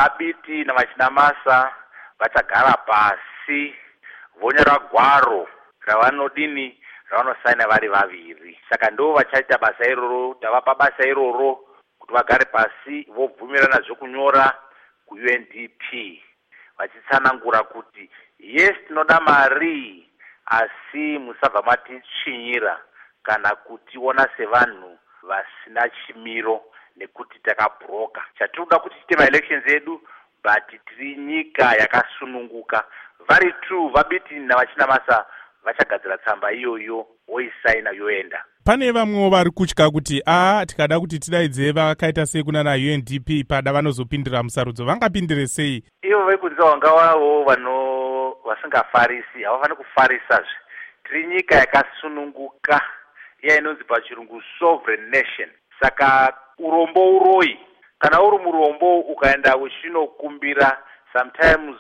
vabiti navachinamasa vachagara pasi vonyora gwaro ravanosaina vari vaviri. Saka ndo vachaita basa iroro, tavapa basa iroro kuti vagare pasi vobvumirana zvekunyora kuUNDP vachitsanangura kuti yes tinoda mari asi musabva matitsvinyira kana kutiona sevanhu vasina chimiro nekuti takabhuroka. Chatinoda kuti tiite maelections edu but tiri nyika yakasununguka. Vari true vabiti navachinamasa vachagadzira tsamba iyoyo voisaina yoenda. Pane vamwewo vari kutya kuti tikada kuti tidaidze vakaita sei kunana UNDP pada vanozopindira musarudzo, vangapindire sei? Ivo vekunze vangavawo vasingafarisi, havafani kufarisazve. Tiri nyika yakasununguka iya inonzi pachirungu sovereign nation. Saka urombo uroi, kana uri murombo ukaenda uchinokumbira sometimes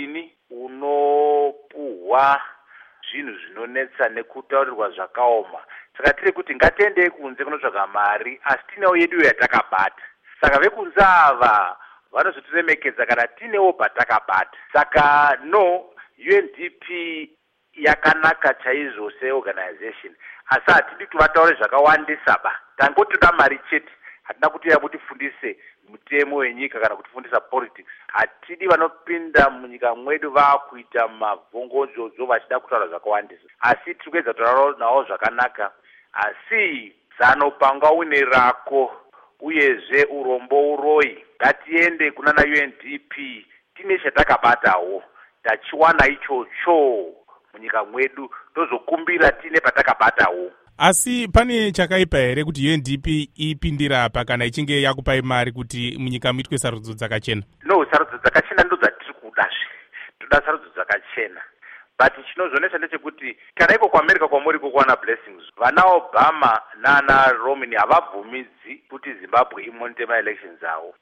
unopuhwa zvinhu zvinonetsa nekutaurirwa zvakaoma. Saka tiri kuti ngatiendei kunze kunotsvaga mari asi tinewo yedu yatakabata. Saka vekunze ava vanozotiremekedza kana tinewo patakabata. Saka UNDP yakanaka chaizvo seorganization asi hatidi kuti vataure zvakawandisa ba. Tangotoda mari chete, hatina kuti mutifundise mutemo wenyika kana kutifundisa politics. Hatidi vanopinda munyika mwedu vakuita mavhongojojo vachida kutaura zvakawandisa. Asi tiri kuedza kutaura nawo zvakanaka. Asi zano panga une rako uyezve urombo uroi. Ngatiende kunana UNDP tine chatakabatawo tachiwana ichocho munyika mwedu tozokumbira tine patakabatawo. Asi pane chakaipa here kuti UNDP ipindira apa kana ichinge yakupai mari kuti munyika muitwe sarudzo dzakachena? Sarudzo dzakachena ndo dzatiri kudazve. Toda sarudzo dzakachena. But chinozonesa ndechekuti kana iko kuAmerica kwamuri kuwana blessings, vana Obama nana Romney havabvumidzi kuti Zimbabwe imonite maelections awo.